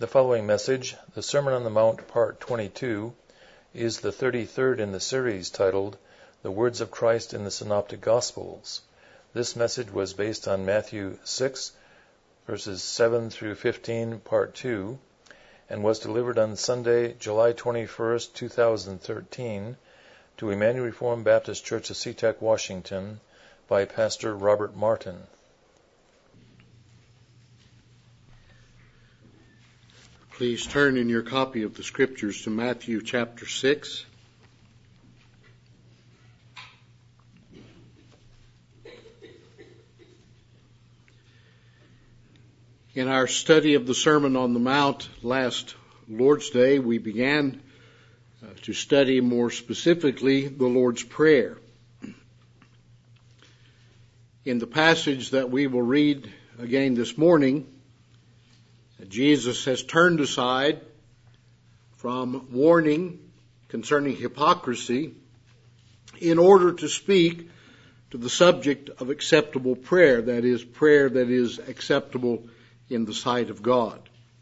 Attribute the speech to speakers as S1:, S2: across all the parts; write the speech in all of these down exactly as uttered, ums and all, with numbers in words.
S1: The following message, the Sermon on the Mount, Part twenty-two, is the thirty-third in the series titled, The Words of Christ in the Synoptic Gospels. This message was based on Matthew six, verses seven through fifteen, Part two, and was delivered on Sunday, July twenty-first, two thousand thirteen, to Emmanuel Reformed Baptist Church of SeaTac, Washington, by Pastor Robert Martin.
S2: Please turn in your copy of the Scriptures to Matthew chapter six. In our study of the Sermon on the Mount last Lord's Day, we began uh, to study more specifically the Lord's Prayer. In the passage that we will read again this morning, Jesus has turned aside from warning concerning hypocrisy in order to speak to the subject of acceptable prayer, that is, prayer that is acceptable in the sight of God.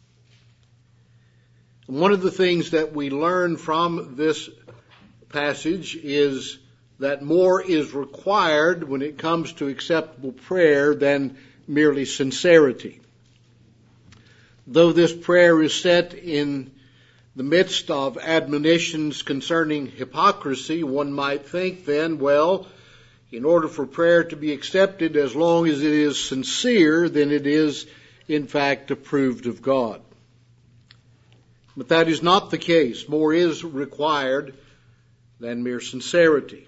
S2: One of the things that we learn from this passage is that more is required when it comes to acceptable prayer than merely sincerity. Though this prayer is set in the midst of admonitions concerning hypocrisy, one might think then, well, in order for prayer to be accepted, as long as it is sincere, then it is in fact approved of God. But that is not the case. More is required than mere sincerity.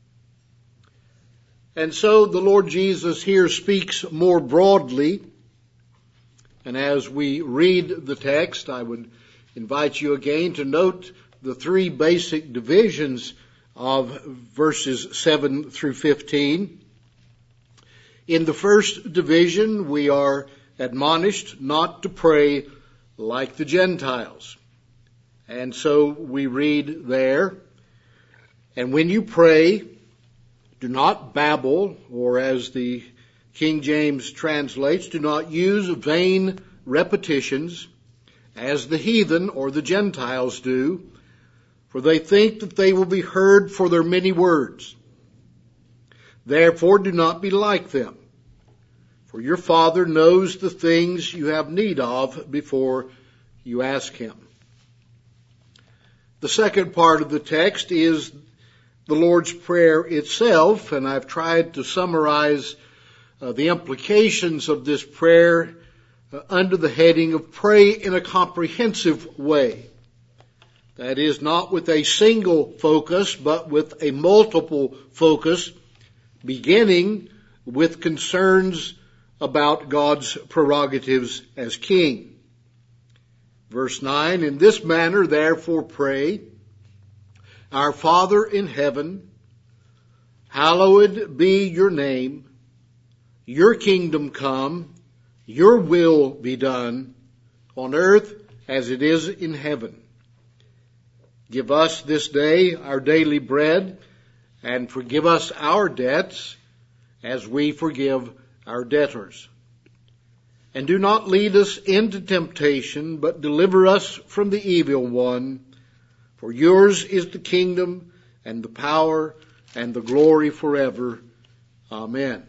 S2: And so the Lord Jesus here speaks more broadly. And as we read the text, I would invite you again to note the three basic divisions of verses seven through fifteen. In the first division, we are admonished not to pray like the Gentiles. And so we read there, and when you pray, do not babble, or as the King James translates, do not use vain repetitions as the heathen or the Gentiles do, for they think that they will be heard for their many words. Therefore do not be like them, for your Father knows the things you have need of before you ask Him. The second part of the text is the Lord's Prayer itself, and I've tried to summarize Uh, the implications of this prayer uh, under the heading of pray in a comprehensive way. That is, not with a single focus, but with a multiple focus, beginning with concerns about God's prerogatives as King. Verse nine, in this manner therefore pray, Our Father in heaven, hallowed be your name. Your kingdom come, your will be done on earth as it is in heaven. Give us this day our daily bread, and forgive us our debts as we forgive our debtors. And do not lead us into temptation, but deliver us from the evil one. For yours is the kingdom and the power and the glory forever. Amen.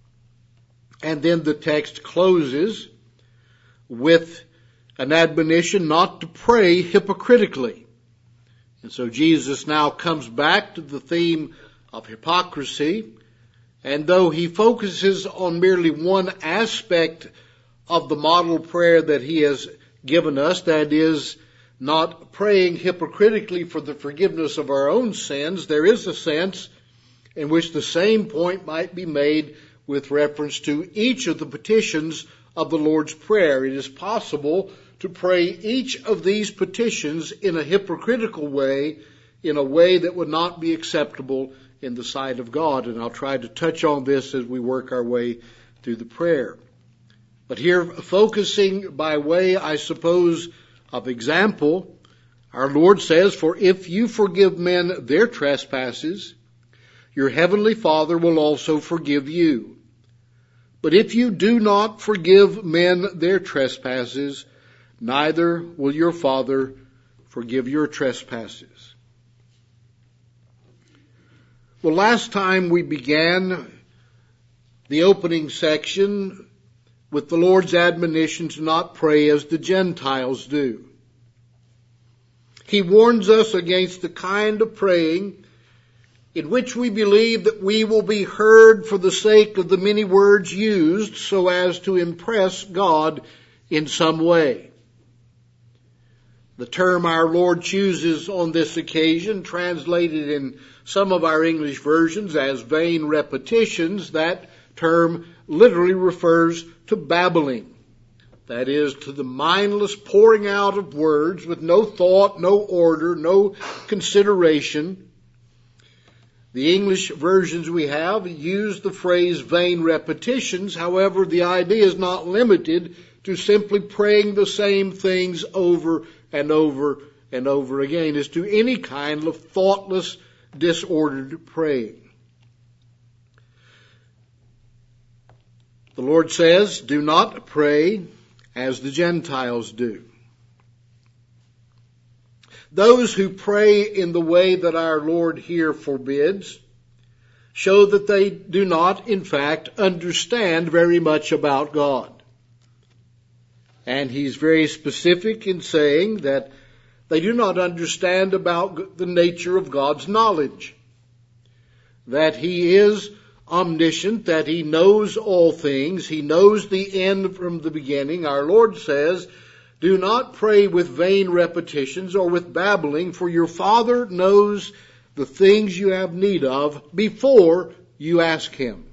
S2: And then the text closes with an admonition not to pray hypocritically. And so Jesus now comes back to the theme of hypocrisy. And though he focuses on merely one aspect of the model prayer that he has given us, that is, not praying hypocritically for the forgiveness of our own sins, there is a sense in which the same point might be made with reference to each of the petitions of the Lord's Prayer. It is possible to pray each of these petitions in a hypocritical way, in a way that would not be acceptable in the sight of God. And I'll try to touch on this as we work our way through the prayer. But here, focusing by way, I suppose, of example, our Lord says, For if you forgive men their trespasses, your heavenly Father will also forgive you. But if you do not forgive men their trespasses, neither will your Father forgive your trespasses. Well, last time we began the opening section with the Lord's admonition to not pray as the Gentiles do. He warns us against the kind of praying in which we believe that we will be heard for the sake of the many words used so as to impress God in some way. The term our Lord chooses on this occasion, translated in some of our English versions as vain repetitions, that term literally refers to babbling. That is, to the mindless pouring out of words with no thought, no order, no consideration. The English versions we have use the phrase vain repetitions. However, the idea is not limited to simply praying the same things over and over and over again, as to any kind of thoughtless, disordered praying. The Lord says, do not pray as the Gentiles do. Those who pray in the way that our Lord here forbids show that they do not, in fact, understand very much about God. And he's very specific in saying that they do not understand about the nature of God's knowledge. That he is omniscient, that he knows all things, he knows the end from the beginning. Our Lord says, do not pray with vain repetitions or with babbling, for your Father knows the things you have need of before you ask him.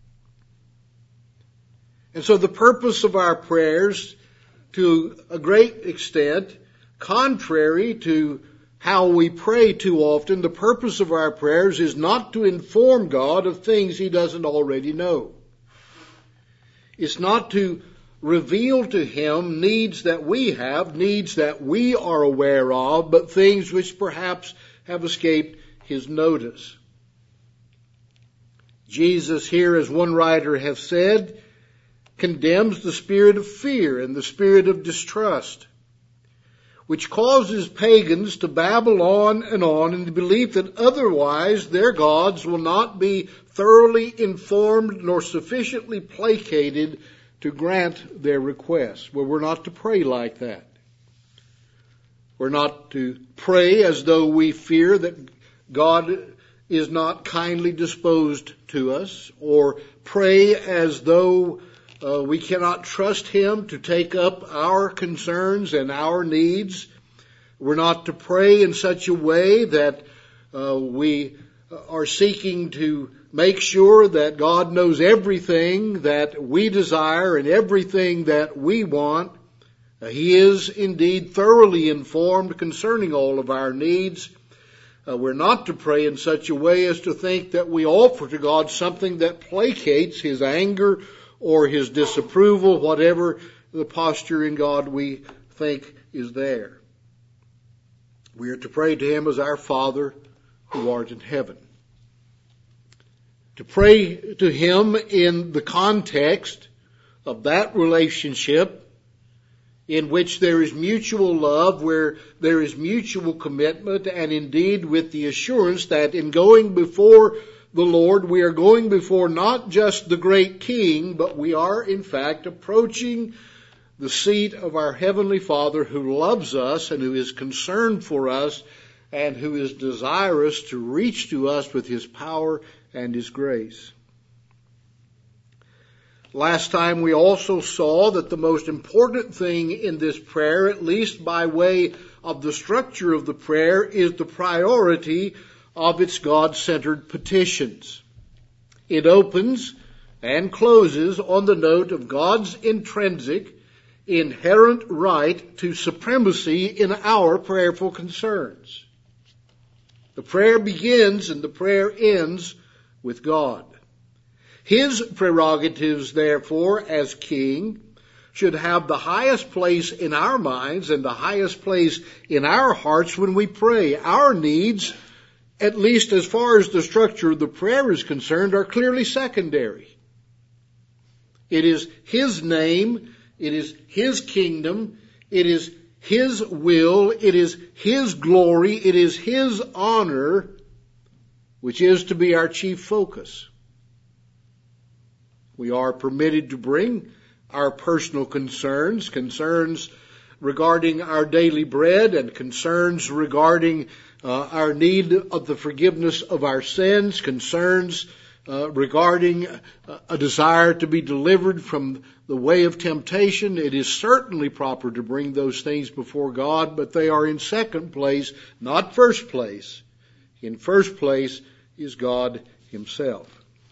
S2: And so the purpose of our prayers, to a great extent, contrary to how we pray too often, the purpose of our prayers is not to inform God of things he doesn't already know. It's not to reveal to him needs that we have, needs that we are aware of, but things which perhaps have escaped his notice. Jesus here, as one writer has said, condemns the spirit of fear and the spirit of distrust, which causes pagans to babble on and on in the belief that otherwise their gods will not be thoroughly informed nor sufficiently placated to grant their requests. Well, we're not to pray like that. We're not to pray as though we fear that God is not kindly disposed to us, or pray as though uh, we cannot trust him to take up our concerns and our needs. We're not to pray in such a way that uh, we are seeking to make sure that God knows everything that we desire and everything that we want. Uh, he is indeed thoroughly informed concerning all of our needs. Uh, we're not to pray in such a way as to think that we offer to God something that placates his anger or his disapproval, whatever the posture in God we think is there. We are to pray to him as our Father who art in heaven. To pray to him in the context of that relationship in which there is mutual love, where there is mutual commitment, and indeed with the assurance that in going before the Lord, we are going before not just the great King, but we are in fact approaching the seat of our Heavenly Father, who loves us and who is concerned for us and who is desirous to reach to us with his power and his grace. Last time we also saw that the most important thing in this prayer, at least by way of the structure of the prayer, is the priority of its God-centered petitions. It opens and closes on the note of God's intrinsic, inherent right to supremacy in our prayerful concerns. The prayer begins and the prayer ends with God. His prerogatives, therefore, as King, should have the highest place in our minds and the highest place in our hearts when we pray. Our needs, at least as far as the structure of the prayer is concerned, are clearly secondary. It is his name, it is his kingdom, It is His will, it is His glory, it is His honor, which is to be our chief focus. We are permitted to bring our personal concerns, concerns regarding our daily bread and concerns regarding uh, our need of the forgiveness of our sins, concerns uh, regarding a, a desire to be delivered from the way of temptation. It is certainly proper to bring those things before God, but they are in second place, not first place. In first place is God Himself.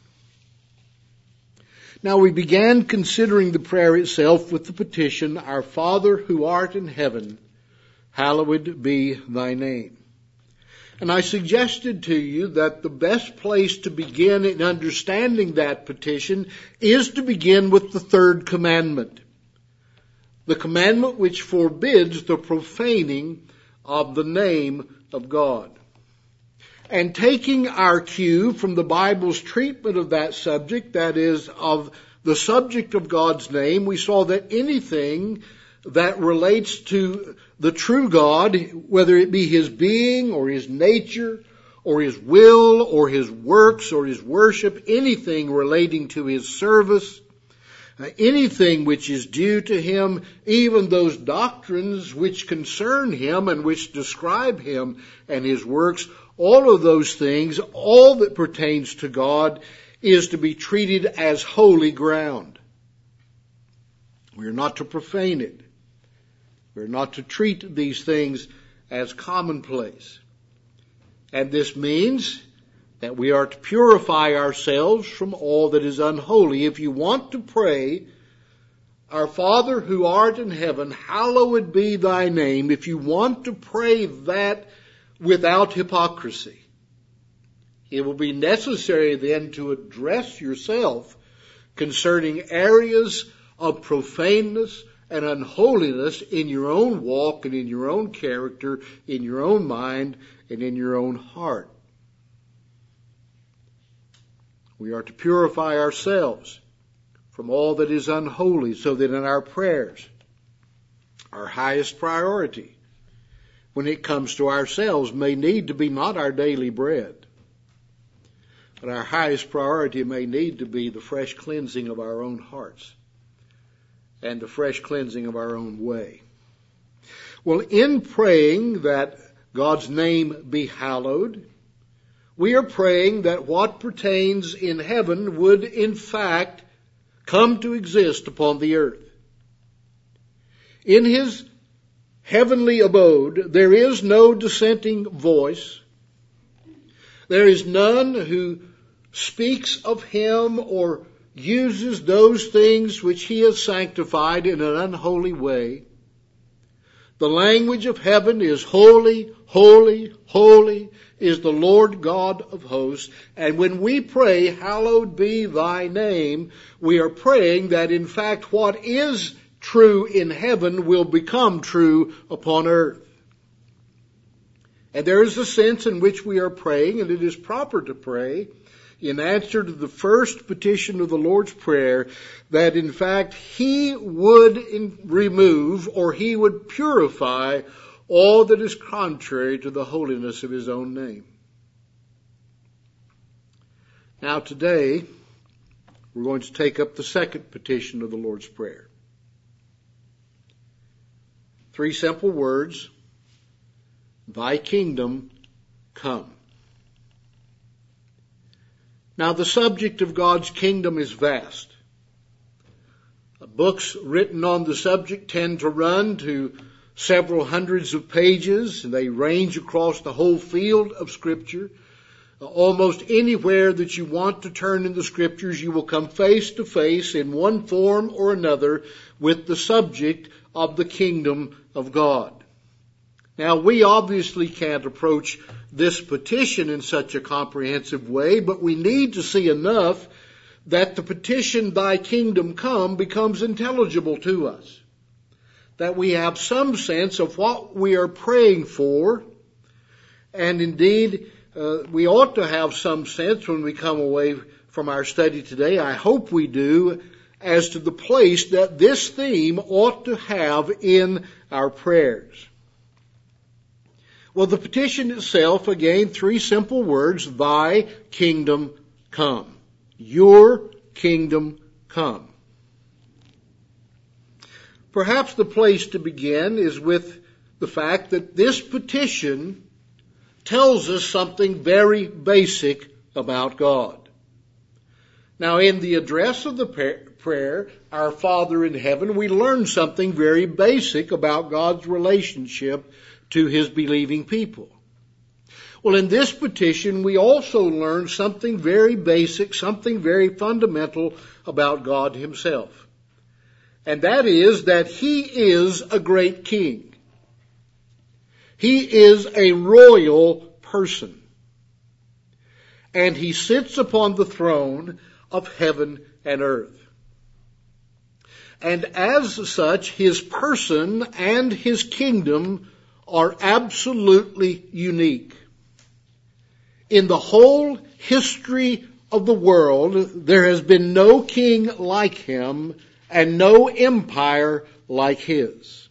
S2: Now we began considering the prayer itself with the petition, Our Father who art in heaven, hallowed be thy name. And I suggested to you that the best place to begin in understanding that petition is to begin with the third commandment. The commandment which forbids the profaning of the name of God. And taking our cue from the Bible's treatment of that subject, that is, of the subject of God's name, we saw that anything that relates to the true God, whether it be His being or His nature or His will or His works or His worship, anything relating to His service, anything which is due to Him, even those doctrines which concern Him and which describe Him and His works, all of those things, all that pertains to God, is to be treated as holy ground. We are not to profane it. We are not to treat these things as commonplace. And this means that we are to purify ourselves from all that is unholy. If you want to pray, Our Father who art in heaven, hallowed be thy name, if you want to pray that without hypocrisy, it will be necessary then to address yourself concerning areas of profaneness and unholiness in your own walk and in your own character, in your own mind and in your own heart. We are to purify ourselves from all that is unholy, so that in our prayers, our highest priority when it comes to ourselves may need to be not our daily bread, but our highest priority may need to be the fresh cleansing of our own hearts and the fresh cleansing of our own way. Well, in praying that God's name be hallowed, we are praying that what pertains in heaven would in fact come to exist upon the earth. In His heavenly abode, there is no dissenting voice. There is none who speaks of Him or uses those things which He has sanctified in an unholy way. The language of heaven is holy, holy, holy is the Lord God of hosts. And when we pray, hallowed be thy name, we are praying that in fact what is true in heaven will become true upon earth. And there is a sense in which we are praying, and it is proper to pray, in answer to the first petition of the Lord's Prayer, that in fact He would in, remove or He would purify all that is contrary to the holiness of His own name. Now today, we're going to take up the second petition of the Lord's Prayer. Three simple words: Thy kingdom come. Now the subject of God's kingdom is vast. Books written on the subject tend to run to several hundreds of pages, and they range across the whole field of Scripture. Almost anywhere that you want to turn in the Scriptures, you will come face to face in one form or another with the subject of the kingdom of God. Now, we obviously can't approach this petition in such a comprehensive way, but we need to see enough that the petition, Thy kingdom come, becomes intelligible to us. That we have some sense of what we are praying for, and indeed, uh, we ought to have some sense when we come away from our study today, I hope we do, as to the place that this theme ought to have in our prayers. Well, the petition itself, again, three simple words: Thy kingdom come. Your kingdom come. Perhaps the place to begin is with the fact that this petition tells us something very basic about God. Now, in the address of the prayer, Our Father in Heaven, we learn something very basic about God's relationship to His believing people. Well, in this petition, we also learn something very basic, something very fundamental about God Himself. And that is that He is a great king. He is a royal person. And He sits upon the throne of heaven and earth. And as such, His person and His kingdom are absolutely unique. In the whole history of the world, there has been no king like Him and no empire like His.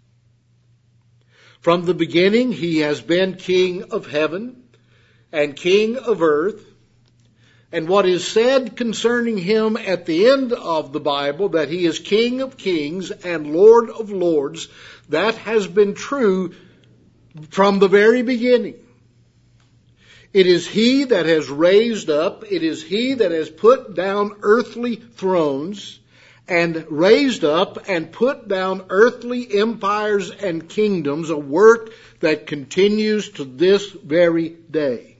S2: From the beginning, He has been King of heaven and King of earth. And what is said concerning Him at the end of the Bible, that He is King of kings and Lord of lords, that has been true from the very beginning. It is He that has raised up, it is He that has put down earthly thrones and raised up and put down earthly empires and kingdoms, a work that continues to this very day.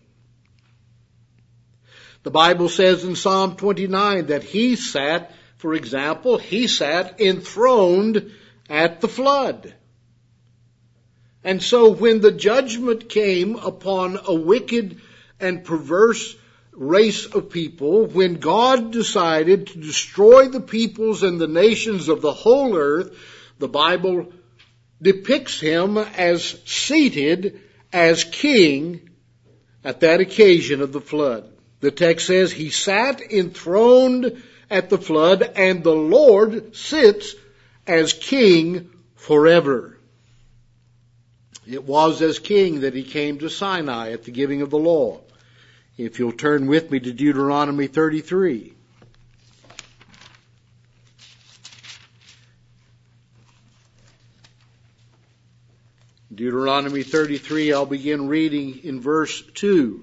S2: The Bible says in Psalm twenty-nine that He sat, for example, He sat enthroned at the flood. And so when the judgment came upon a wicked and perverse race of people, when God decided to destroy the peoples and the nations of the whole earth, the Bible depicts Him as seated as king at that occasion of the flood. The text says He sat enthroned at the flood, and the Lord sits as king forever. It was as king that He came to Sinai at the giving of the law. If you'll turn with me to Deuteronomy thirty-three. Deuteronomy thirty-three, I'll begin reading in verse two.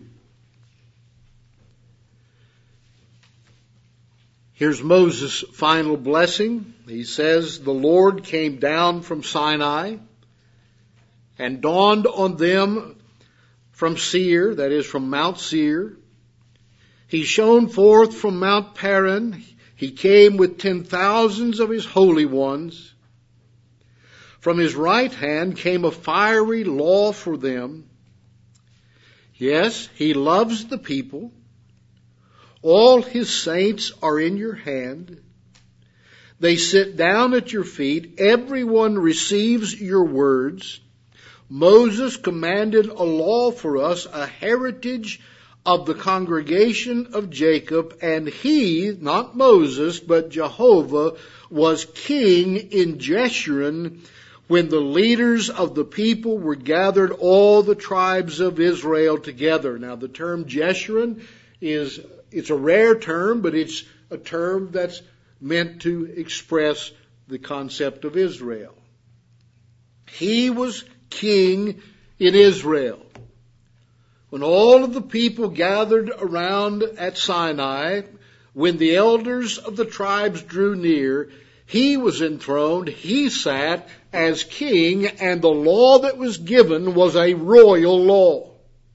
S2: Here's Moses' final blessing. He says, The Lord came down from Sinai and dawned on them from Seir, that is from Mount Seir. He shone forth from Mount Paran. He came with ten thousands of His holy ones. From His right hand came a fiery law for them. Yes, He loves the people. All His saints are in your hand. They sit down at your feet. Everyone receives your words. Moses commanded a law for us, a heritage of the congregation of Jacob, and he, not Moses, but Jehovah, was king in Jeshurun when the leaders of the people were gathered, all the tribes of Israel together. Now the term Jeshurun is, it's a rare term, but it's a term that's meant to express the concept of Israel. He was king in Israel. When all of the people gathered around at Sinai, when the elders of the tribes drew near, He was enthroned, He sat as king, and the law that was given was a royal law.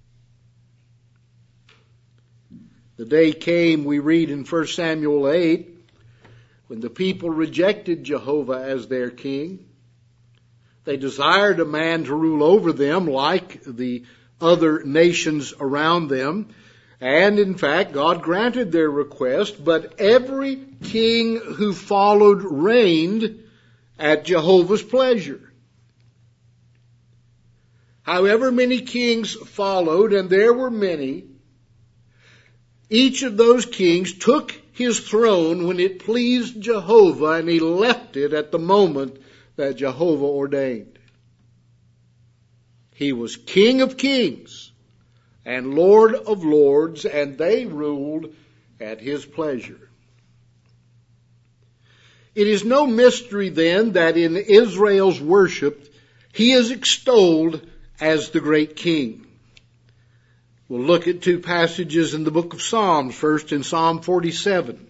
S2: The day came, we read in First Samuel eight, when the people rejected Jehovah as their king. They desired a man to rule over them like the other nations around them. And in fact, God granted their request, but every king who followed reigned at Jehovah's pleasure. However many kings followed, and there were many, each of those kings took his throne when it pleased Jehovah, and he left it at the moment that Jehovah ordained. He was King of kings and Lord of lords, and they ruled at his pleasure. It is no mystery then that in Israel's worship he is extolled as the great king. We'll look at two passages in the book of Psalms. First in Psalm forty-seven.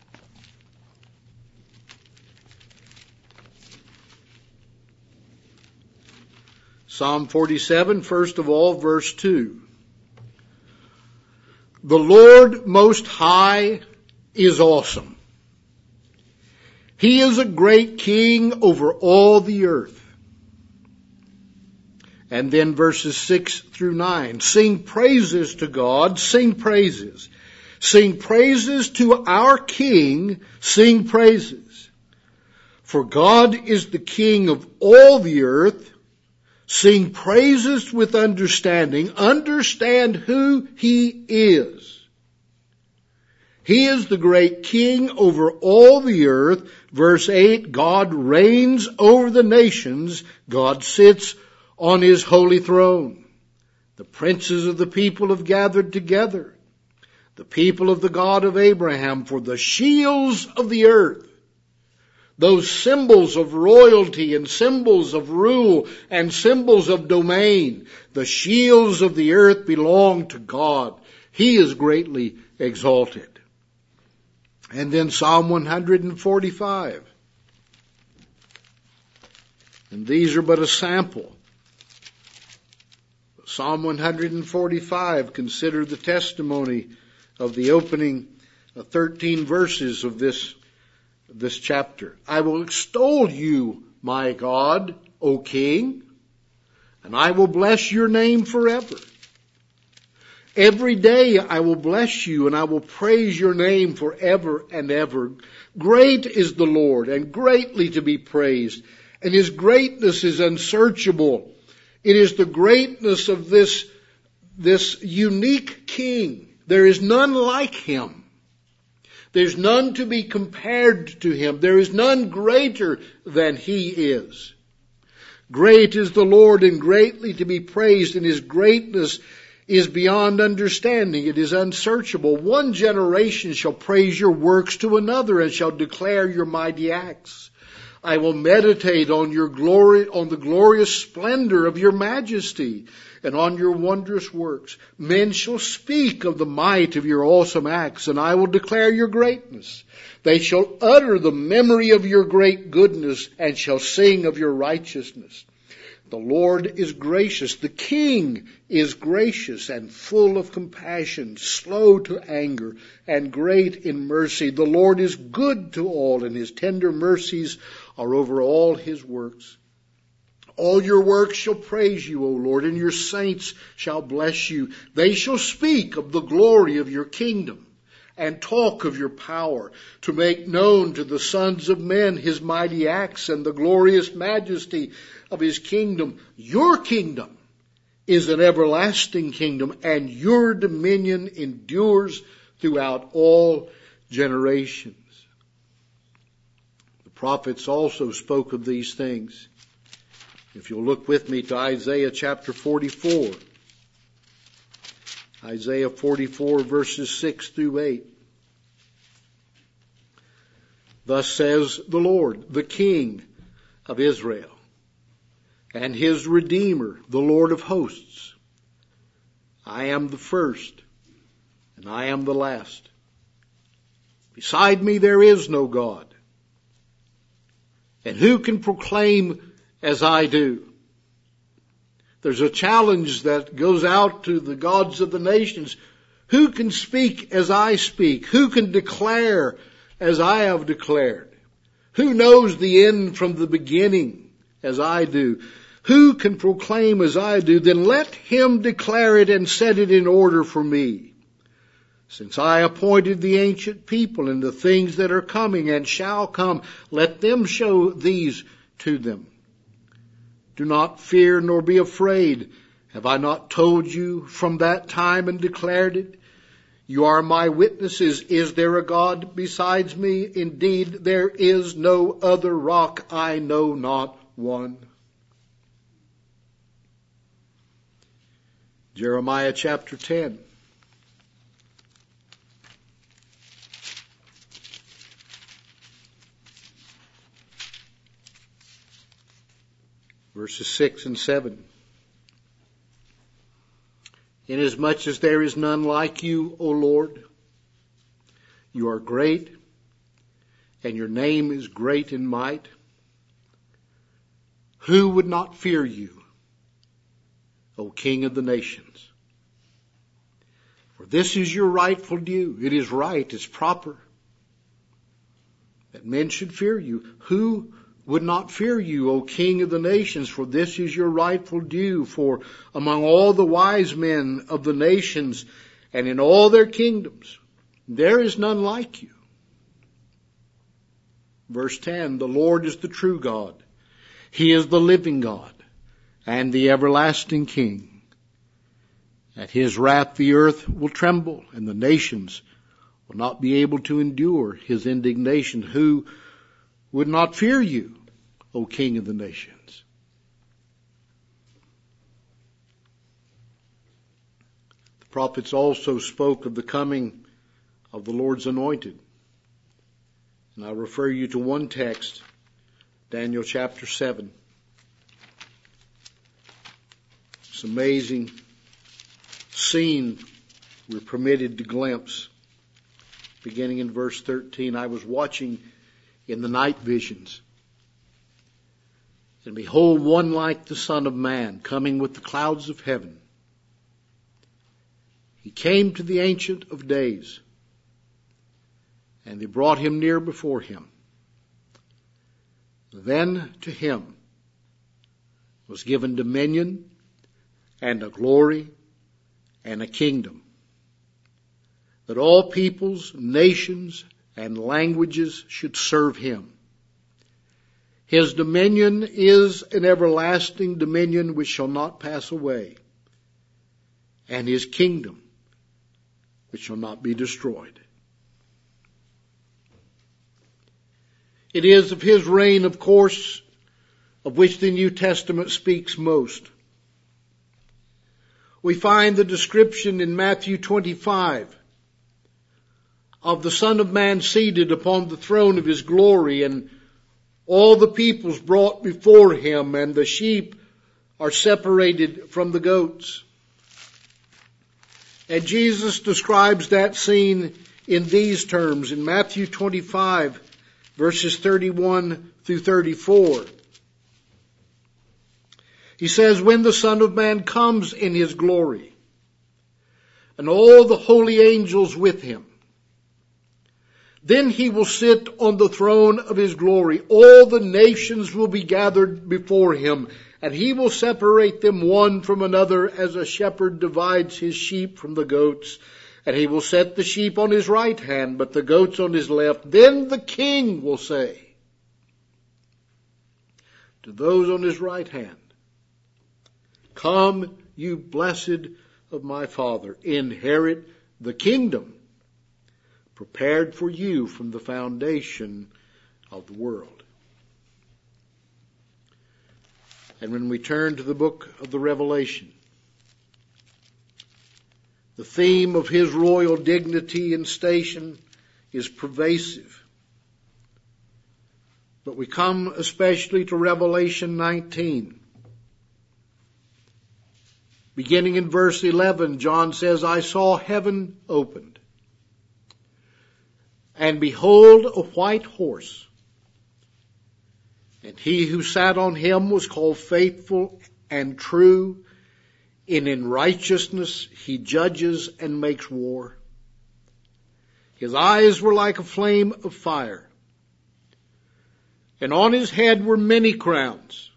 S2: Psalm forty-seven, first of all, verse two. The Lord Most High is awesome. He is a great king over all the earth. And then verses six through nine. Sing praises to God, sing praises. Sing praises to our King, sing praises. For God is the King of all the earth. Sing praises with understanding. Understand who He is. He is the great King over all the earth. Verse eight, God reigns over the nations. God sits on His holy throne. The princes of the people have gathered together. The people of the God of Abraham, for the shields of the earth. Those symbols of royalty and symbols of rule and symbols of domain. The shields of the earth belong to God. He is greatly exalted. And then Psalm one forty-five. And these are but a sample. Psalm one forty-five, consider the testimony of the opening thirteen verses of this, this chapter. I will extol you, my God, O King, and I will bless your name forever. Every day I will bless you, and I will praise your name forever and ever. Great is the Lord, and greatly to be praised, and His greatness is unsearchable. It is the greatness of this, this unique King. There is none like Him. There's none to be compared to Him. There is none greater than He is. Great is the Lord, and greatly to be praised, and His greatness is beyond understanding. It is unsearchable. One generation shall praise your works to another, and shall declare your mighty acts. I will meditate on your glory, on the glorious splendor of your majesty, and on your wondrous works. Men shall speak of the might of your awesome acts, and I will declare your greatness. They shall utter the memory of your great goodness, and shall sing of your righteousness. The Lord is gracious. The King is gracious and full of compassion, slow to anger, and great in mercy. The Lord is good to all, and His tender mercies are over all His works. All your works shall praise you, O Lord, and your saints shall bless you. They shall speak of the glory of your kingdom, and talk of your power, to make known to the sons of men His mighty acts and the glorious majesty of His kingdom. Your kingdom is an everlasting kingdom, and your dominion endures throughout all generations. The prophets also spoke of these things. If you'll look with me to Isaiah chapter forty-four. Isaiah forty-four, verses six through eight. Thus says the Lord, the King of Israel, and His Redeemer, the Lord of hosts. I am the first, and I am the last. Beside me there is no God. And who can proclaim as I do? There's a challenge that goes out to the gods of the nations. Who can speak as I speak? Who can declare as I have declared? Who knows the end from the beginning as I do? Who can proclaim as I do? Then let him declare it and set it in order for me. Since I appointed the ancient people and the things that are coming and shall come, let them show these to them. Do not fear nor be afraid. Have I not told you from that time and declared it? You are my witnesses. Is there a God besides me? Indeed, there is no other rock. I know not one. Jeremiah chapter ten. Verses six and seven. Inasmuch as there is none like you, O Lord, you are great, and your name is great in might. Who would not fear you, O King of the nations? For this is your rightful due. It is right, it's proper that men should fear you. Who would not fear you, O King of the nations? For this is your rightful due. For among all the wise men of the nations and in all their kingdoms, there is none like you. Verse ten, the Lord is the true God. He is the living God and the everlasting King. At his wrath the earth will tremble, and the nations will not be able to endure his indignation. Who would not fear you, O King of the nations? The prophets also spoke of the coming of the Lord's anointed. And I refer you to one text, Daniel chapter seven. This amazing scene we're permitted to glimpse. Beginning in verse thirteen, I was watching in the night visions. And behold, one like the Son of Man, coming with the clouds of heaven. He came to the Ancient of Days, and they brought him near before him. Then to him was given dominion and a glory and a kingdom, that all peoples, nations, and languages should serve him. His dominion is an everlasting dominion which shall not pass away, and his kingdom which shall not be destroyed. It is of his reign, of course, of which the New Testament speaks most. We find the description in Matthew twenty-five of the Son of Man seated upon the throne of his glory, and all the peoples brought before him, and the sheep are separated from the goats. And Jesus describes that scene in these terms in Matthew twenty-five, verses thirty-one through thirty-four. He says, when the Son of Man comes in his glory, and all the holy angels with him, then he will sit on the throne of his glory. All the nations will be gathered before him, and he will separate them one from another as a shepherd divides his sheep from the goats. And he will set the sheep on his right hand, but the goats on his left. Then the King will say to those on his right hand, come, you blessed of my Father, inherit the kingdom prepared for you from the foundation of the world. And when we turn to the book of the Revelation, the theme of his royal dignity and station is pervasive. But we come especially to Revelation nineteen. Beginning in verse eleven, John says, I saw heaven opened, and behold, a white horse. And he who sat on him was called Faithful and True, and in righteousness he judges and makes war. His eyes were like a flame of fire, and on his head were many crowns.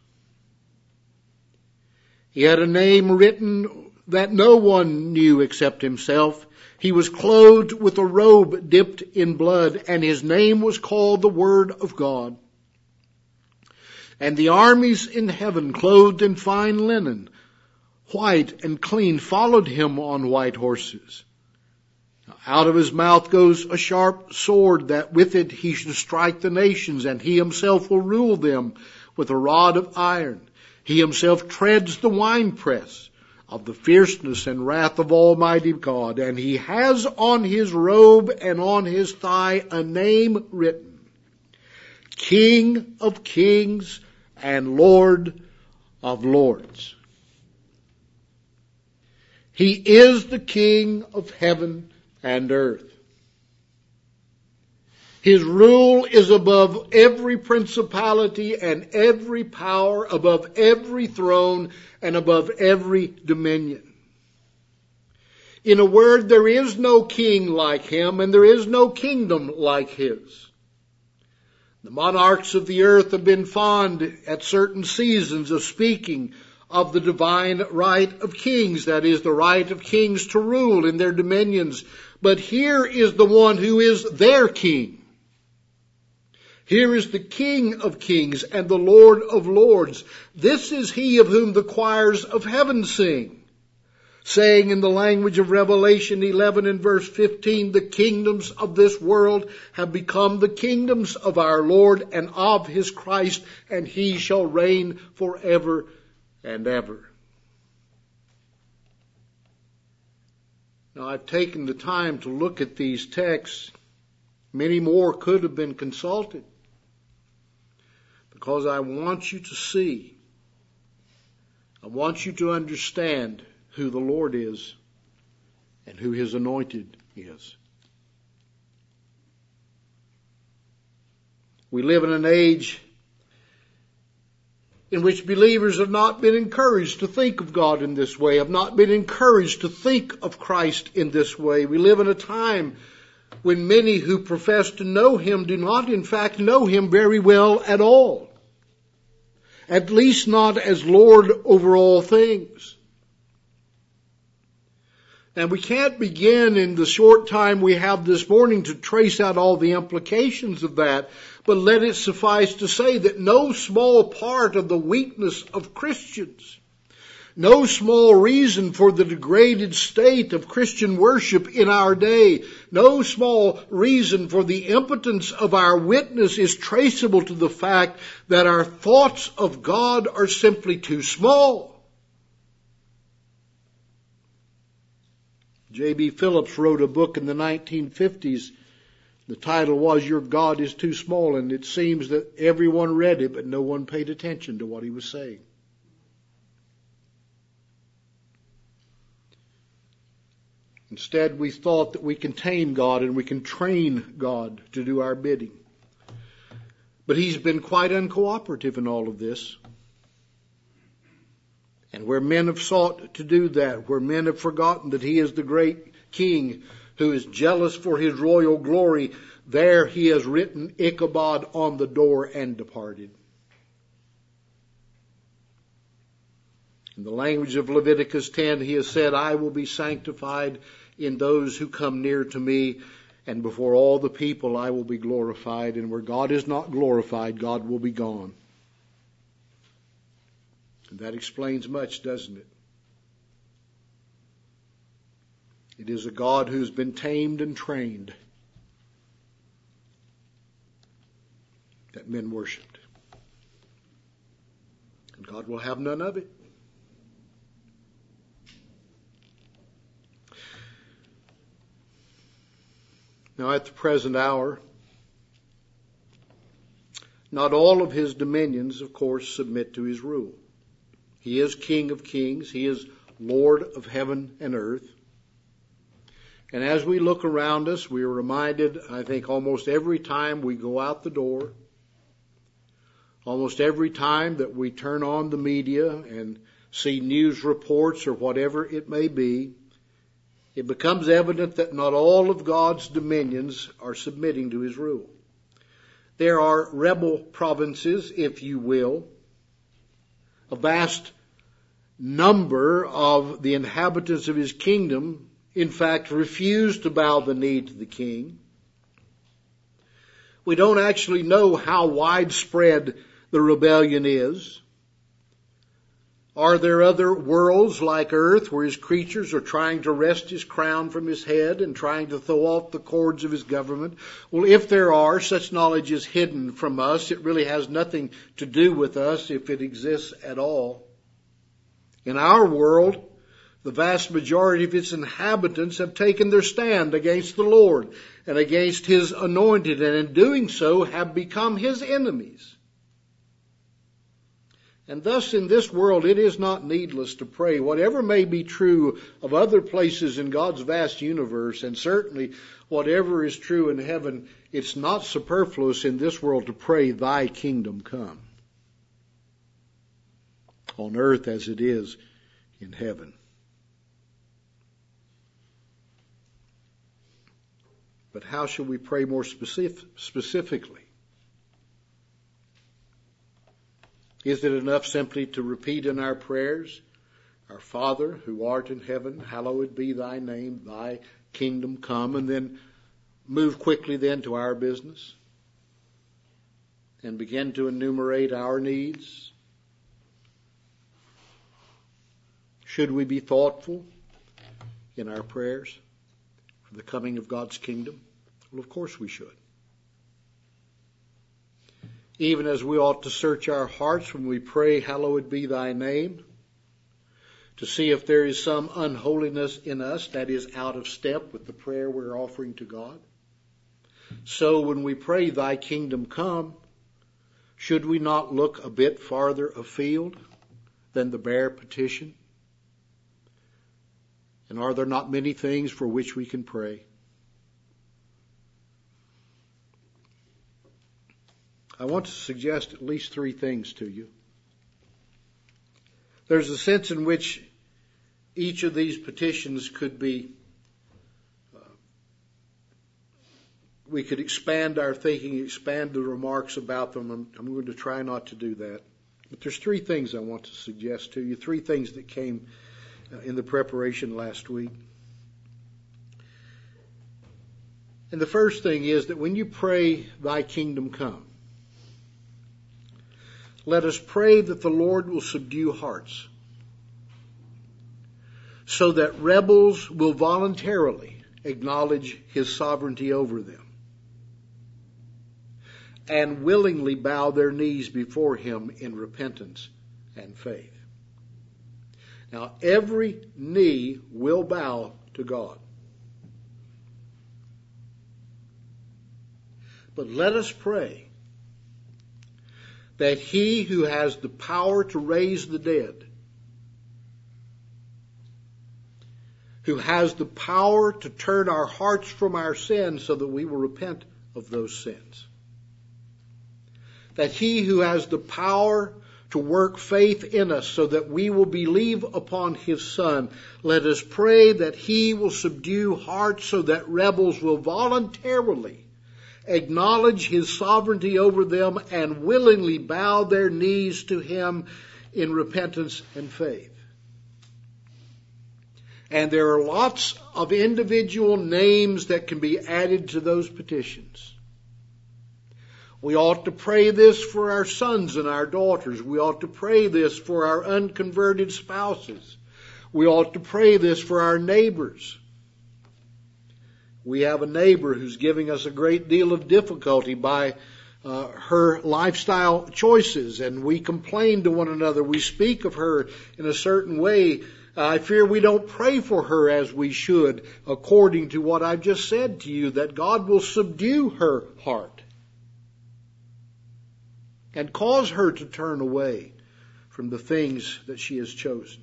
S2: He had a name written that no one knew except himself. He was clothed with a robe dipped in blood, and his name was called the Word of God. And the armies in heaven, clothed in fine linen, white and clean, followed him on white horses. Out of his mouth goes a sharp sword, that with it he should strike the nations, and he himself will rule them with a rod of iron. He himself treads the winepress of the fierceness and wrath of Almighty God, and he has on his robe and on his thigh a name written, King of Kings and Lord of Lords. He is the King of heaven and earth. His rule is above every principality and every power, above every throne and above every dominion. In a word, there is no king like him, and there is no kingdom like his. The monarchs of the earth have been fond at certain seasons of speaking of the divine right of kings, that is, the right of kings to rule in their dominions. But here is the one who is their king. Here is the King of Kings and the Lord of Lords. This is he of whom the choirs of heaven sing, saying in the language of Revelation eleven and verse fifteen, the kingdoms of this world have become the kingdoms of our Lord and of his Christ, and he shall reign forever and ever. Now, I've taken the time to look at these texts. Many more could have been consulted, because I want you to see, I want you to understand who the Lord is and who his anointed is. We live in an age in which believers have not been encouraged to think of God in this way, have not been encouraged to think of Christ in this way. We live in a time when many who profess to know him do not in fact know him very well at all. At least not as Lord over all things. And we can't begin in the short time we have this morning to trace out all the implications of that, but let it suffice to say that no small part of the weakness of Christians, no small reason for the degraded state of Christian worship in our day, no small reason for the impotence of our witness is traceable to the fact that our thoughts of God are simply too small. J B Phillips wrote a book in the nineteen fifties. The title was Your God is Too Small, and it seems that everyone read it, but no one paid attention to what he was saying. Instead, we thought that we can tame God and we can train God to do our bidding. But he's been quite uncooperative in all of this. And where men have sought to do that, where men have forgotten that he is the great king who is jealous for his royal glory, there he has written Ichabod on the door and departed. In the language of Leviticus ten, he has said, I will be sanctified in those who come near to me, and before all the people I will be glorified. And where God is not glorified, God will be gone. And that explains much, doesn't it? It is a God who's been tamed and trained that men worshipped. And God will have none of it. Now at the present hour, not all of his dominions, of course, submit to his rule. He is King of Kings. He is Lord of heaven and earth. And as we look around us, we are reminded, I think, almost every time we go out the door, almost every time that we turn on the media and see news reports or whatever it may be, it becomes evident that not all of God's dominions are submitting to his rule. There are rebel provinces, if you will. A vast number of the inhabitants of his kingdom, in fact, refuse to bow the knee to the king. We don't actually know how widespread the rebellion is. Are there other worlds like earth where his creatures are trying to wrest his crown from his head and trying to throw off the cords of his government? Well, if there are, such knowledge is hidden from us. It really has nothing to do with us if it exists at all. In our world, the vast majority of its inhabitants have taken their stand against the Lord and against his anointed, and in doing so have become his enemies. And thus in this world it is not needless to pray. Whatever may be true of other places in God's vast universe, and certainly whatever is true in heaven, it's not superfluous in this world to pray, thy kingdom come, on earth as it is in heaven. But how shall we pray more specific, specifically? Is it enough simply to repeat in our prayers, Our Father who art in heaven, hallowed be thy name, thy kingdom come, and then move quickly then to our business and begin to enumerate our needs? Should we be thoughtful in our prayers for the coming of God's kingdom? Well, of course we should. Even as we ought to search our hearts when we pray, hallowed be thy name, to see if there is some unholiness in us that is out of step with the prayer we're offering to God. So when we pray, thy kingdom come, should we not look a bit farther afield than the bare petition? And are there not many things for which we can pray? I want to suggest at least three things to you. There's a sense in which each of these petitions could be, uh, we could expand our thinking, expand the remarks about them. I'm, I'm going to try not to do that. But there's three things I want to suggest to you, three things that came uh, in the preparation last week. And the first thing is that when you pray, thy kingdom come, let us pray that the Lord will subdue hearts so that rebels will voluntarily acknowledge his sovereignty over them and willingly bow their knees before him in repentance and faith. Now, every knee will bow to God. But let us pray that he who has the power to raise the dead, who has the power to turn our hearts from our sins so that we will repent of those sins, that he who has the power to work faith in us so that we will believe upon his Son, let us pray that he will subdue hearts so that rebels will voluntarily acknowledge his sovereignty over them and willingly bow their knees to him in repentance and faith. And there are lots of individual names that can be added to those petitions. We ought to pray this for our sons and our daughters. We ought to pray this for our unconverted spouses. We ought to pray this for our neighbors. We have a neighbor who's giving us a great deal of difficulty by uh, her lifestyle choices, and we complain to one another. We speak of her in a certain way. Uh, I fear we don't pray for her as we should, according to what I've just said to you, that God will subdue her heart and cause her to turn away from the things that she has chosen.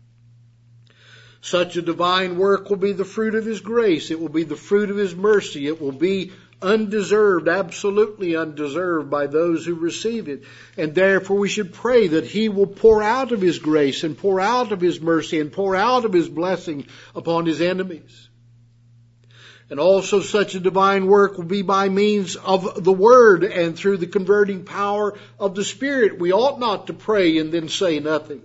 S2: Such a divine work will be the fruit of his grace. It will be the fruit of his mercy. It will be undeserved, absolutely undeserved by those who receive it. And therefore we should pray that he will pour out of his grace and pour out of his mercy and pour out of his blessing upon his enemies. And also such a divine work will be by means of the Word and through the converting power of the Spirit. We ought not to pray and then say nothing.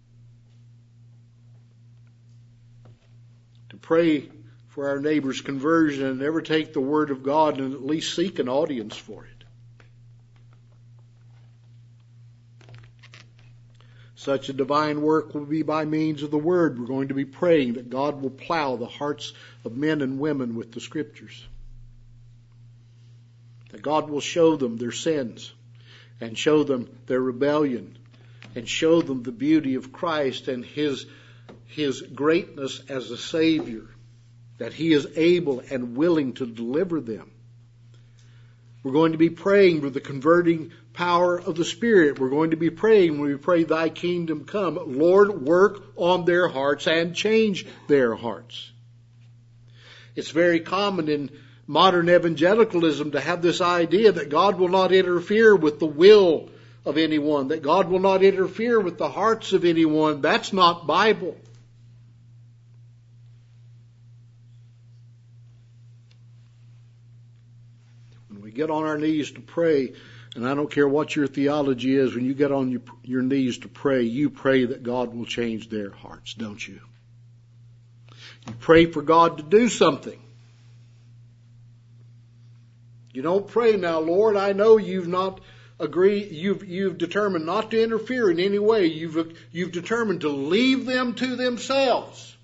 S2: Pray for our neighbor's conversion and never take the word of God and at least seek an audience for it. Such a divine work will be by means of the Word. We're going to be praying that God will plow the hearts of men and women with the Scriptures. That God will show them their sins and show them their rebellion and show them the beauty of Christ and His, His greatness as a Savior, that He is able and willing to deliver them. We're going to be praying for the converting power of the Spirit. We're going to be praying when we pray, Thy kingdom come. Lord, work on their hearts and change their hearts. It's very common in modern evangelicalism to have this idea that God will not interfere with the will of anyone, that God will not interfere with the hearts of anyone. That's not Bible. When we get on our knees to pray, and I don't care what your theology is, when you get on your, your knees to pray, you pray that God will change their hearts, don't you? You pray for God to do something. You don't pray, now, Lord, I know you've not agreed, you've, you've determined not to interfere in any way. You've, you've determined to leave them to themselves.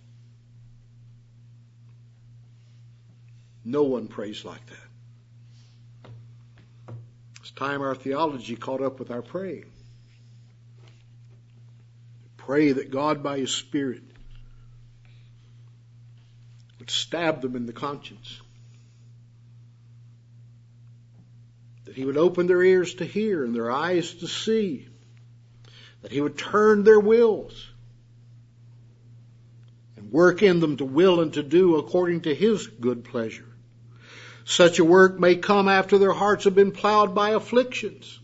S2: No one prays like that. It's time our theology caught up with our praying. Pray that God, by His Spirit, would stab them in the conscience. That He would open their ears to hear and their eyes to see. That He would turn their wills and work in them to will and to do according to His good pleasure. Such a work may come after their hearts have been plowed by afflictions.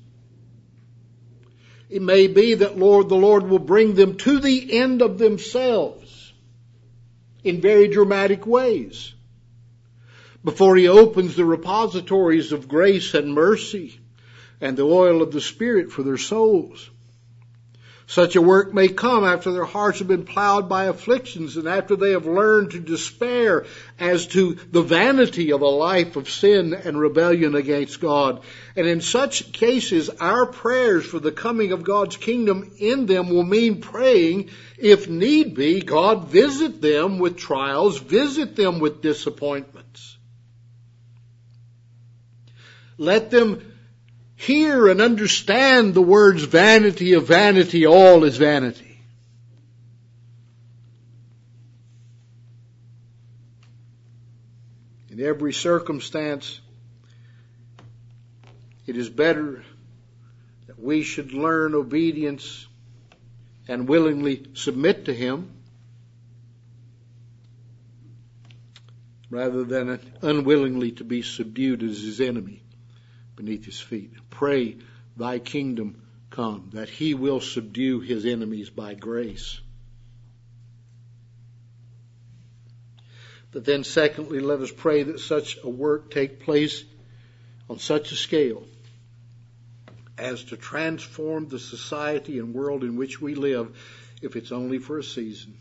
S2: It may be that Lord, the Lord will bring them to the end of themselves in very dramatic ways before He opens the repositories of grace and mercy and the oil of the Spirit for their souls. Such a work may come after their hearts have been plowed by afflictions and after they have learned to despair as to the vanity of a life of sin and rebellion against God. And in such cases, our prayers for the coming of God's kingdom in them will mean praying, if need be, God, visit them with trials, visit them with disappointments. Let them hear and understand the words, vanity of vanity, all is vanity. In every circumstance, it is better that we should learn obedience and willingly submit to Him rather than unwillingly to be subdued as His enemy beneath His feet. Pray, Thy kingdom come, that He will subdue His enemies by grace. But then secondly, let us pray that such a work take place on such a scale as to transform the society and world in which we live, if it's only for a season.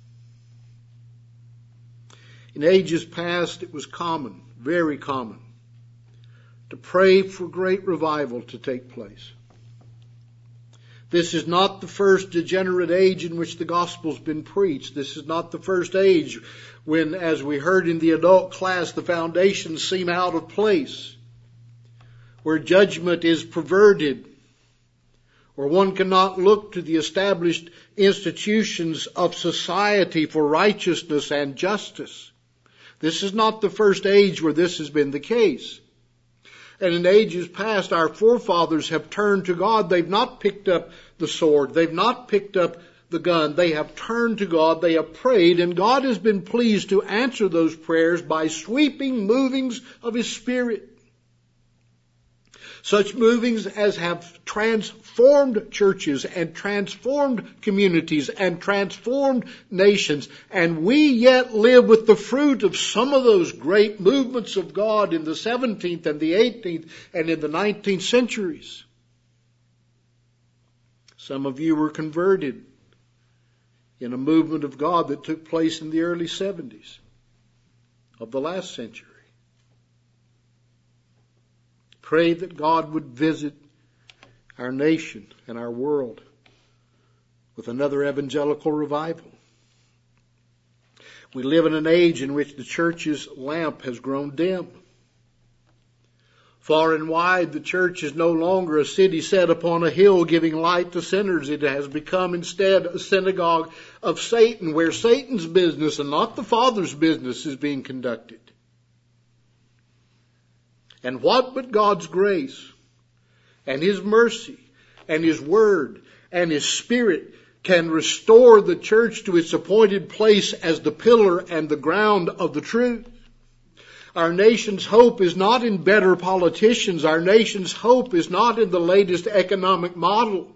S2: In ages past, it was common, very common, to pray for great revival to take place. This is not the first degenerate age in which the gospel's been preached. This is not the first age when, as we heard in the adult class, the foundations seem out of place, where judgment is perverted, where one cannot look to the established institutions of society for righteousness and justice. This is not the first age where this has been the case. And in ages past, our forefathers have turned to God. They've not picked up the sword. They've not picked up the gun. They have turned to God. They have prayed. And God has been pleased to answer those prayers by sweeping movings of His Spirit. Such movings as have transformed churches and transformed communities and transformed nations. And we yet live with the fruit of some of those great movements of God in the seventeenth and the eighteenth and in the nineteenth centuries. Some of you were converted in a movement of God that took place in the early seventies of the last century. Pray that God would visit our nation and our world with another evangelical revival. We live in an age in which the church's lamp has grown dim. Far and wide, the church is no longer a city set upon a hill giving light to sinners. It has become instead a synagogue of Satan, where Satan's business and not the Father's business is being conducted. And what but God's grace and His mercy and His Word and His Spirit can restore the church to its appointed place as the pillar and the ground of the truth. Our nation's hope is not in better politicians. Our nation's hope is not in the latest economic model.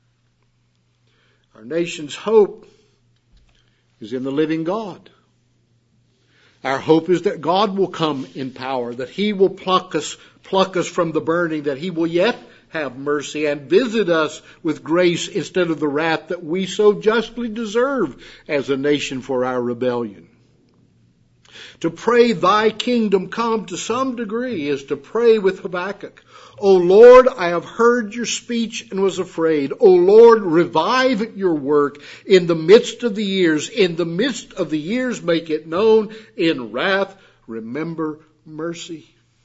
S2: Our nation's hope is in the living God. Our hope is that God will come in power, that He will pluck us, pluck us from the burning, that He will yet have mercy and visit us with grace instead of the wrath that we so justly deserve as a nation for our rebellion. To pray, Thy kingdom come, to some degree, is to pray with Habakkuk. O Lord, I have heard your speech and was afraid. O Lord, revive your work in the midst of the years. In the midst of the years, make it known. In wrath, remember mercy.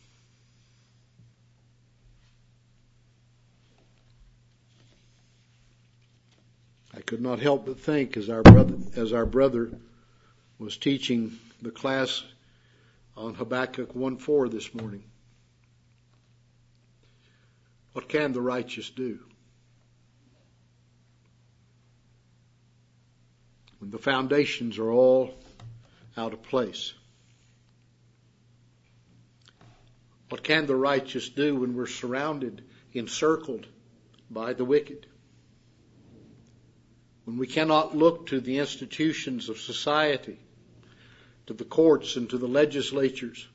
S2: I could not help but think as our brother, as our brother was teaching the class on Habakkuk one four this morning. What can the righteous do? When the foundations are all out of place. What can the righteous do when we're surrounded, encircled by the wicked? When we cannot look to the institutions of society, to the courts and to the legislatures.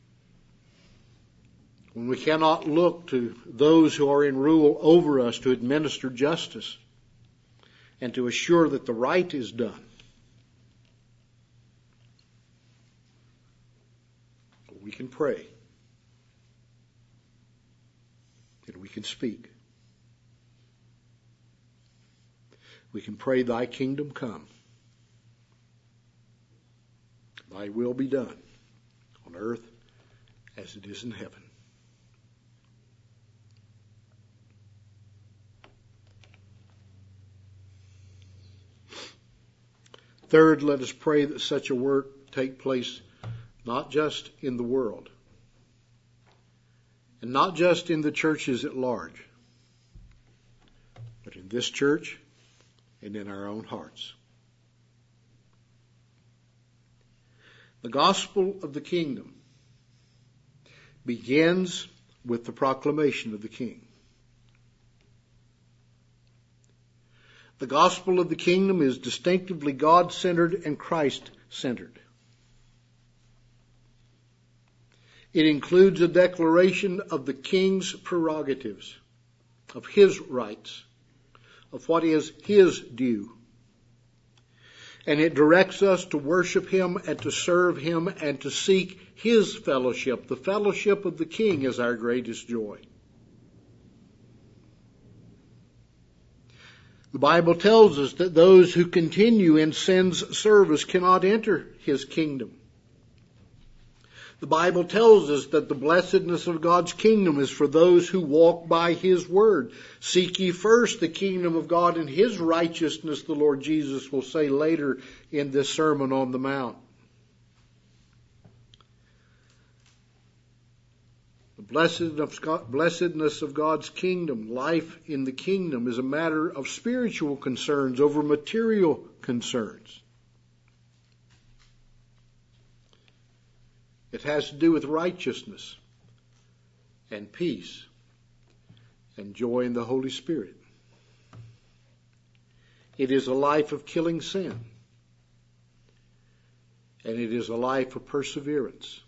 S2: When we cannot look to those who are in rule over us to administer justice and to assure that the right is done. We can pray. And we can speak. We can pray, Thy kingdom come. Thy will be done on earth as it is in heaven. Third, let us pray that such a work take place not just in the world and not just in the churches at large, but in this church and in our own hearts. The gospel of the kingdom begins with the proclamation of the King. The gospel of the kingdom is distinctively God-centered and Christ-centered. It includes a declaration of the King's prerogatives, of His rights, of what is His due. And it directs us to worship Him and to serve Him and to seek His fellowship. The fellowship of the King is our greatest joy. The Bible tells us that those who continue in sin's service cannot enter His kingdom. The Bible tells us that the blessedness of God's kingdom is for those who walk by His word. Seek ye first the kingdom of God and His righteousness, the Lord Jesus will say later in this Sermon on the Mount. The blessedness of God's kingdom, life in the kingdom, is a matter of spiritual concerns over material concerns. It has to do with righteousness and peace and joy in the Holy Spirit. It is a life of killing sin. And it is a life of perseverance.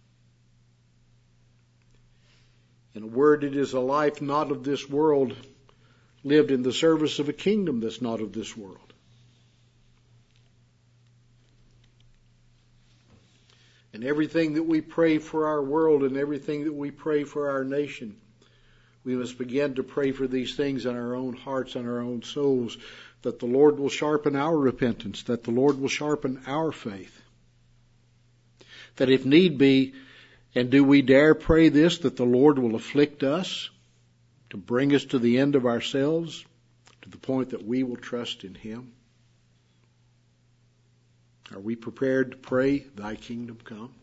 S2: In a word, it is a life not of this world, lived in the service of a kingdom that's not of this world. And everything that we pray for our world and everything that we pray for our nation, we must begin to pray for these things in our own hearts and our own souls that the Lord will sharpen our repentance, that the Lord will sharpen our faith. That if need be, and do we dare pray this, that the Lord will afflict us to bring us to the end of ourselves, to the point that we will trust in Him? Are we prepared to pray, Thy kingdom come?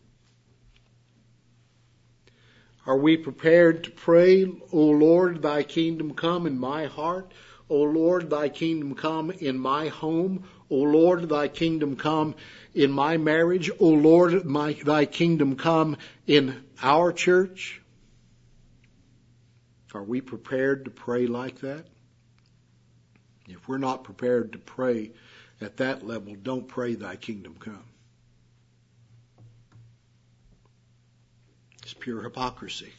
S2: Are we prepared to pray, O Lord, Thy kingdom come in my heart? O Lord, Thy kingdom come in my home. O Lord, Thy kingdom come in my marriage. O Lord, my, Thy kingdom come in our church. Are we prepared to pray like that? If we're not prepared to pray at that level, don't pray Thy kingdom come. It's pure hypocrisy.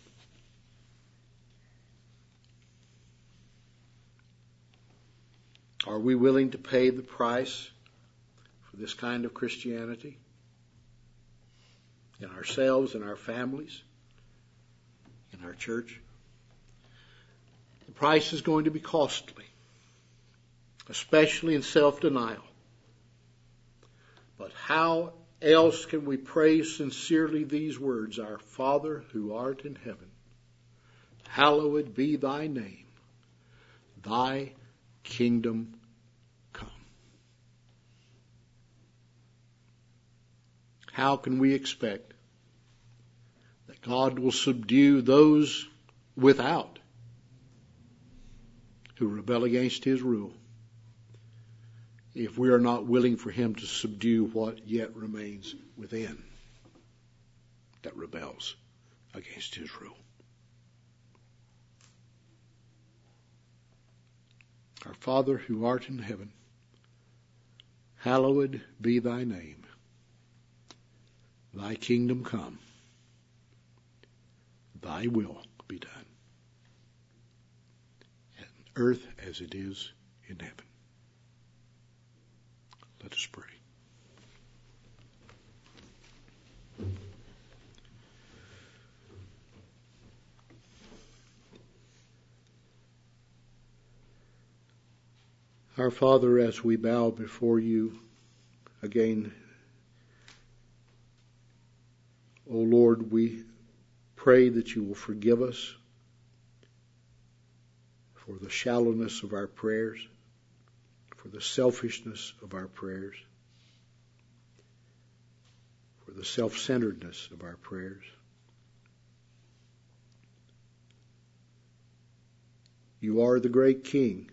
S2: Are we willing to pay the price for this kind of Christianity? In ourselves, in our families, in our church? The price is going to be costly, especially in self-denial. But how else can we pray sincerely these words? Our Father who art in heaven, hallowed be Thy name. Thy kingdom come. How can we expect that God will subdue those without who rebel against His rule, if we are not willing for Him to subdue what yet remains within that rebels against His rule? Our Father who art in heaven, hallowed be Thy name. Thy kingdom come. Thy will be done. On earth as it is in heaven. Let us pray. Our Father, as we bow before You again, O Lord, we pray that You will forgive us for the shallowness of our prayers, for the selfishness of our prayers, for the self-centeredness of our prayers. You are the great King,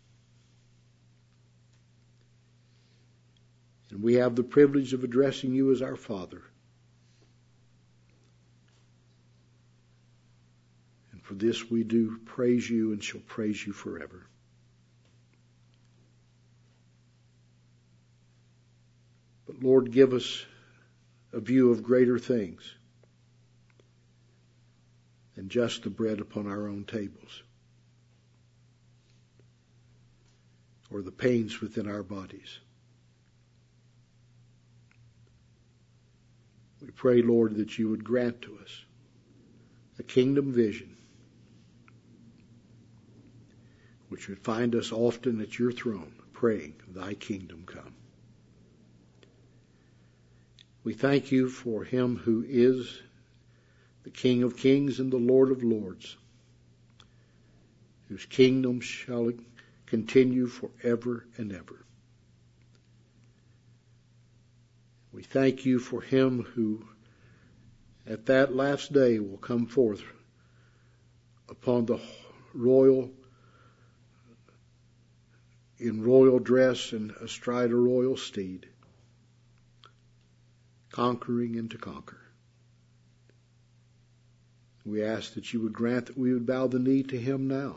S2: and we have the privilege of addressing You as our Father. And for this we do praise You and shall praise You forever. But Lord, give us a view of greater things than just the bread upon our own tables or the pains within our bodies. We pray, Lord, that You would grant to us a kingdom vision which would find us often at Your throne praying, Thy kingdom come. We thank You for Him who is the King of kings and the Lord of lords, whose kingdom shall continue forever and ever. We thank You for Him who at that last day will come forth upon the royal, in royal dress and astride a royal steed, conquering and to conquer. We ask that You would grant that we would bow the knee to Him now,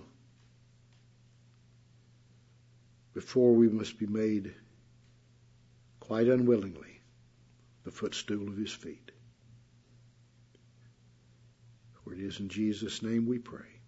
S2: before we must be made, quite unwillingly, the footstool of His feet. For it is in Jesus' name we pray.